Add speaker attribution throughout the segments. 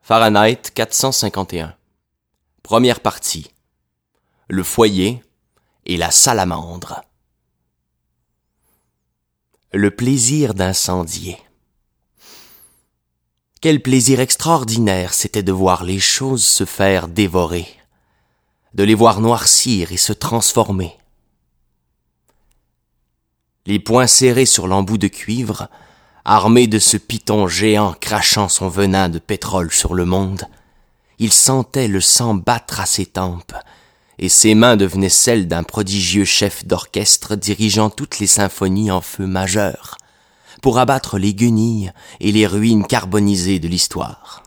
Speaker 1: Fahrenheit 451. Première partie. Le foyer et la salamandre. Le plaisir d'incendier. Quel plaisir extraordinaire c'était de voir les choses se faire dévorer, de les voir noircir et se transformer. Les poings serrés sur l'embout de cuivre, armé de ce python géant crachant son venin de pétrole sur le monde, il sentait le sang battre à ses tempes, et ses mains devenaient celles d'un prodigieux chef d'orchestre dirigeant toutes les symphonies en feu majeur, pour abattre les guenilles et les ruines carbonisées de l'histoire.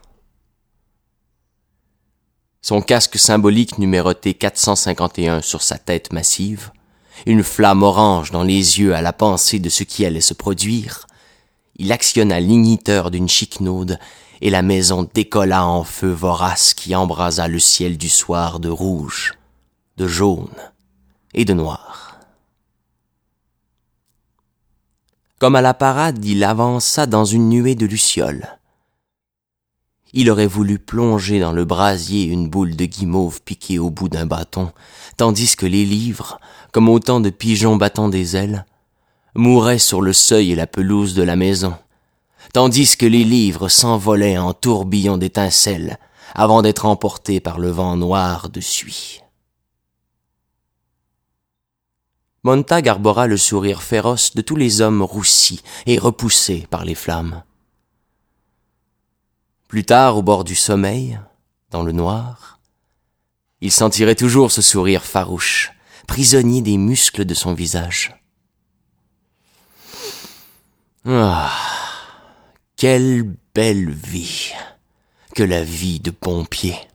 Speaker 1: Son casque symbolique numéroté 451 sur sa tête massive, une flamme orange dans les yeux à la pensée de ce qui allait se produire, il actionna l'igniteur d'une chiquenaude et la maison décolla en feu vorace qui embrasa le ciel du soir de rouge, de jaune et de noir. Comme à la parade, il avança dans une nuée de lucioles. Il aurait voulu plonger dans le brasier une boule de guimauve piquée au bout d'un bâton, tandis que les livres, comme autant de pigeons battant des ailes, mouraient sur le seuil et la pelouse de la maison, tandis que les livres s'envolaient en tourbillons d'étincelles avant d'être emportés par le vent noir de suie. Montag arbora le sourire féroce de tous les hommes roussis et repoussés par les flammes. Plus tard, au bord du sommeil, dans le noir, il sentirait toujours ce sourire farouche, prisonnier des muscles de son visage. Ah, quelle belle vie que la vie de pompier!